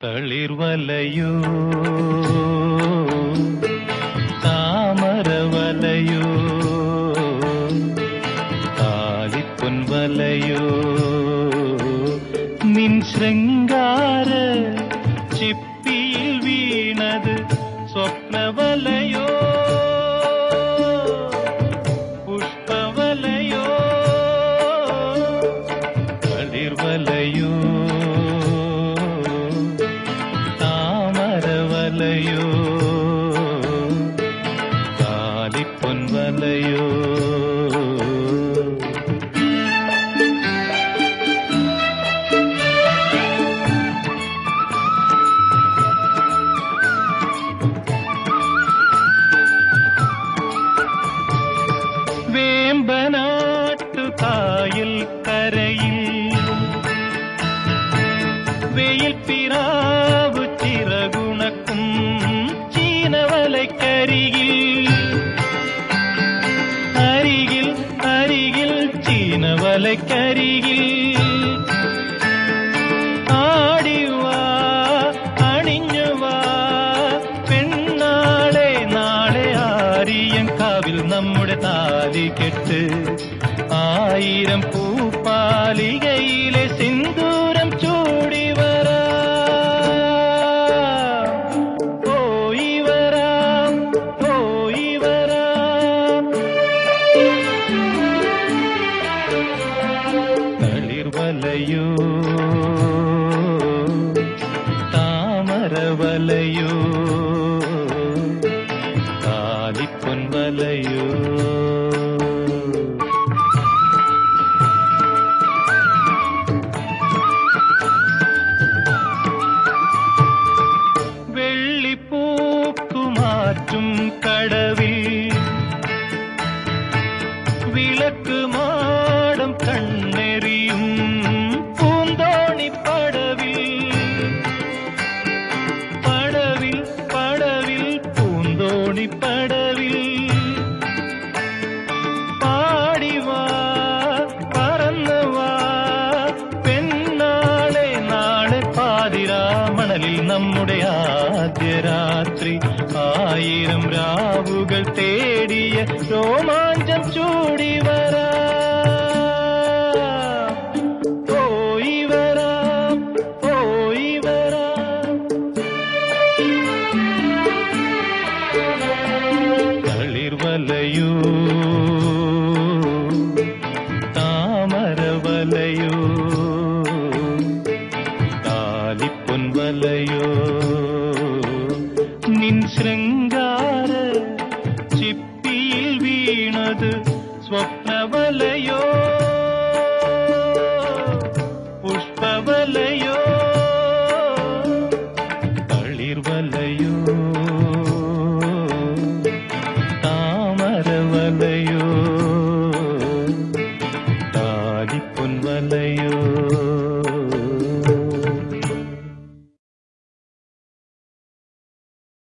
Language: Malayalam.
തളിർവലയോ താമരവലയോ താലിപ്പൊൻവലയോ നിൻ ശൃംഗാര ചിപ്പിയിൽ വീണത് സ്വപ്നവലയോ പുഷ്പവലയോ തളിർവലയോ താമരവലയോ താലിപ്പൊൻവലയോ വേമ്പനാട്ടുകായൽ കരയിൽ വെയിൽ പിറാവ് ചിറകുണക്കും ചീനവലക്കരികിൽ അരികിൽ അരികിൽ ചീനവലക്കരികിൽ ആടിവാ അണിഞ്ഞുവാ പെണ്ണാളെ നാളെ ആരിയങ്കാവിൽ നമ്മുടെ താലികെട്ട് ആയിരം പൂപ്പാലികയിലെ സിന്ദൂരം ചൂടി വരാം പോയി വരാം പോയി വരാം തളിർവലയോ താമരവലയോ താലിപ്പൊൻവലയോ വെള്ളിപ്പൂക്കുമാറ്റും കടവിൽ വിളക്ക് മാടം കണ്ണെറിയും പൂന്തോണിപ്പടവിൽ പടവിൽ പടവിൽ പൂന്തോണിപ്പടവിൽ പാടിവാ പറന്നുവാ പെണ്ണാളെ നാളെ പാതിരാമണലിൽ നമ്മുടെ ആദ്യ രാത്രി ആയിരം രാവുകൾ തേടിയ രോമാഞ്ചം ചൂടി വരാം പോയി വരാം പോയി വരാം തളിർവലയോ താമരവലയോ താലിപ്പൊൻവലയോ നിൻ ശൃംഗാര ചിപ്പിയിൽ വീണത് സ്വപ്നവലയോ